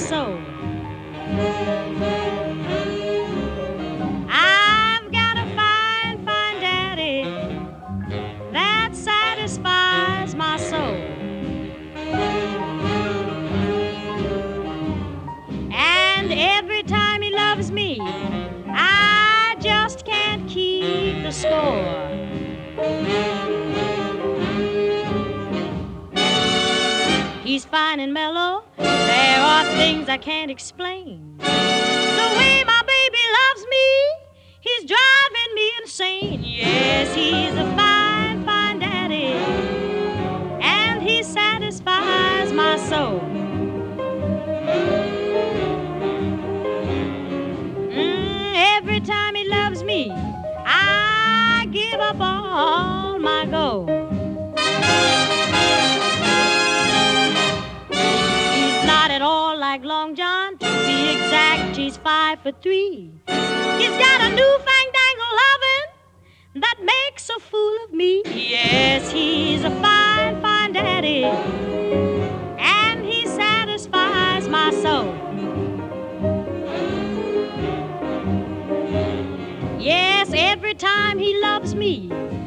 soul. I've got a fine, fine daddy that satisfies my soul. And every time he loves me, I just can't keep the score. He's fine and mellow, there are things I can't explain. The way my baby loves me, he's driving me insane. Yes, he's a fine, fine daddy, and he satisfies my soul. Every time he loves me, I give up all my gold. Not at all like Long John. To be exact, he's 5'3". He's got a newfangled lovin' that makes a fool of me. Yes, he's a fine, fine daddy, and he satisfies my soul. Yes, every time he loves me,